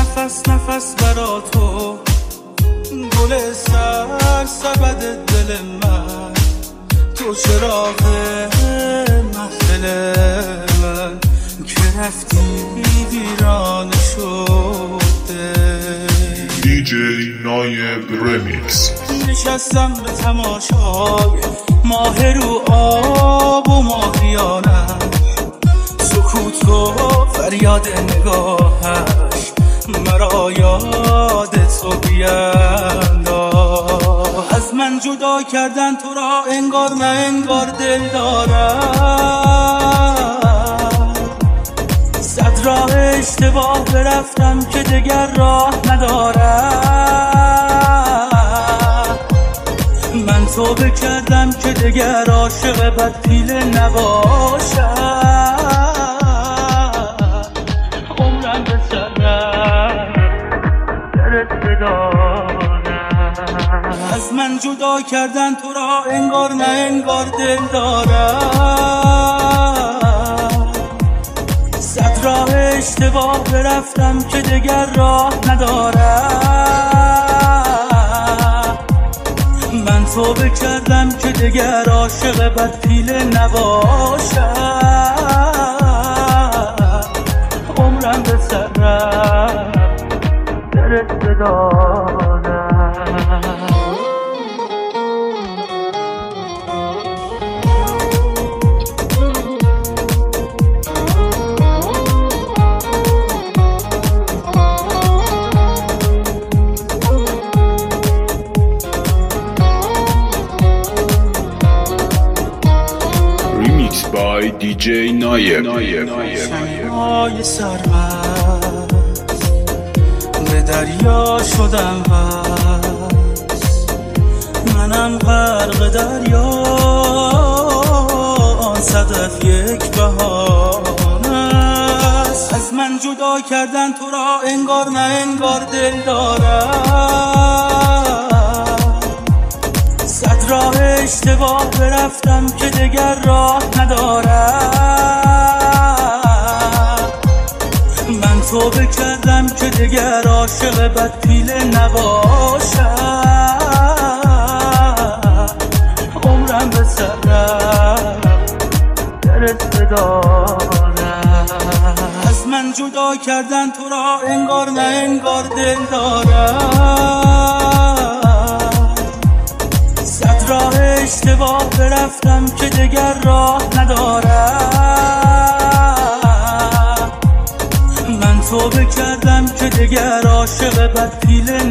نفس نفس برا تو، گل سبد دل من، تو چراغ محفل من که رفتی ویران شده. دیجی نایب رمیکس. نشستم به تماشای ماه رو آب و ماهیانم، سکوت و فریاد نگاهش مرا یاد تو بینداز. از من جدا کردن تو را انگار نه انگار دل دارم، صد راه اشتباه برفتم که دگر راه ندارم. من توبه کردم که دگر عاشق بد پیله نباشم، عمرم به سرم درت بدارم. از من جدا کردن تو را انگار نه انگار دل دارم، صد راه اشتباه برفتم که دگر راه ندارم. من توبه کردم که دگر عاشق بد پیله نباشم، عمرم به سرم درت بدارم. by DJ نایب. شب‌های سرمست به دریا شدم بس، منم غرق دریا، آن صدف یک بهانه است. از من جدا کردن تو را انگار نه انگار دل دارم، صد راه اشتباه برفتم که دگر راه ندارم. من توبه کردم که دگر عاشق بد پیله نباشم، عمرم به سرم درت بدارم. از من جدا کردن تو را انگار نه انگار دل دارم، صد راه اشتباه برفتم که دگر راه ندارم. من توبه کردم که دگر عاشق بد پیله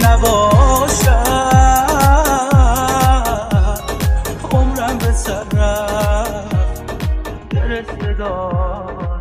نباشم، عمرم به سرم درت بدارم.